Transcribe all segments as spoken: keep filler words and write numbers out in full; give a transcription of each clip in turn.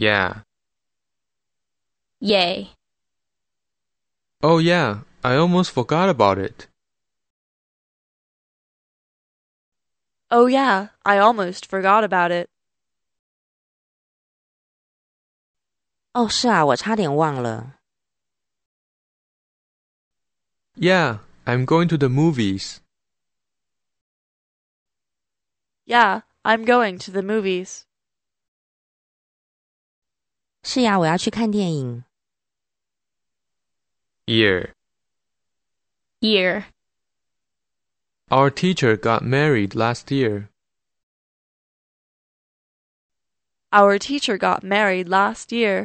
Yeah. Yay. Oh yeah, I almost forgot about it. Oh yeah, I almost forgot about it. 哦，是啊，我差点忘了。 Yeah, I'm going to the movies. Yeah, I'm going to the movies. 是呀，我要去看电影。 Year. Year. Our teacher got married last year. Our teacher got married last year.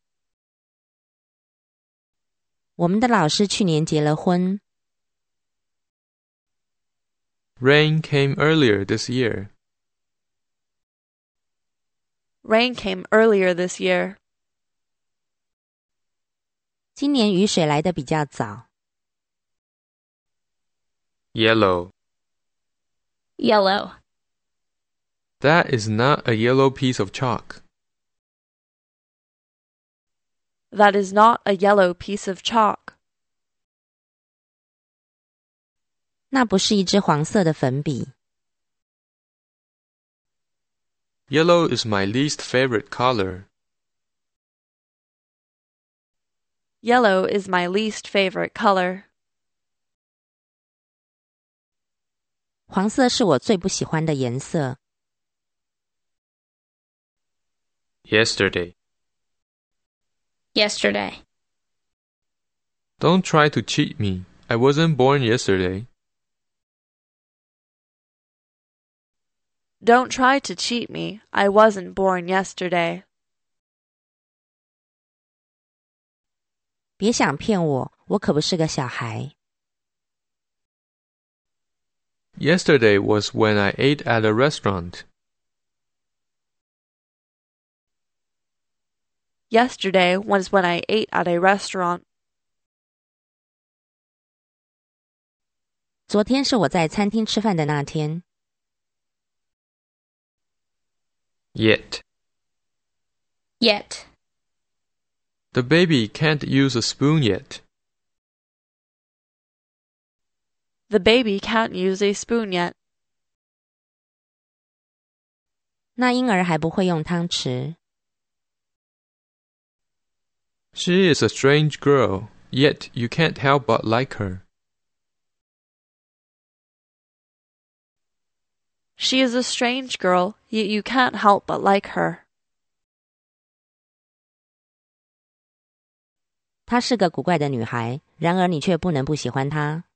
我们的老师去年结了婚。 Rain came earlier this year. Rain came earlier this year. 今年雨水来得比较早。 Yellow. Yellow. That is not a yellow piece of chalk. That is not a yellow piece of chalk. 那不是一支黄色的粉笔。 Yellow is my least favorite color. Yellow is my least favorite color. 黄色是我最不喜欢的颜色。 Yesterday. Yesterday. Don't try to cheat me. I wasn't born yesterday. Don't try to cheat me. I wasn't born yesterday. 别想骗我，我可不是个小孩。 Yesterday was when I ate at a restaurant. Yesterday was when I ate at a restaurant. 昨天是我在餐厅吃饭的那天。 Yet. Yet. The baby can't use a spoon yet. The baby can't use a spoon yet. 那婴儿还不会用汤匙。 She is a strange girl, yet you can't help but like her. She is a strange girl, yet you can't help but like her. 她是个古怪的女孩，然而你却不能不喜欢她。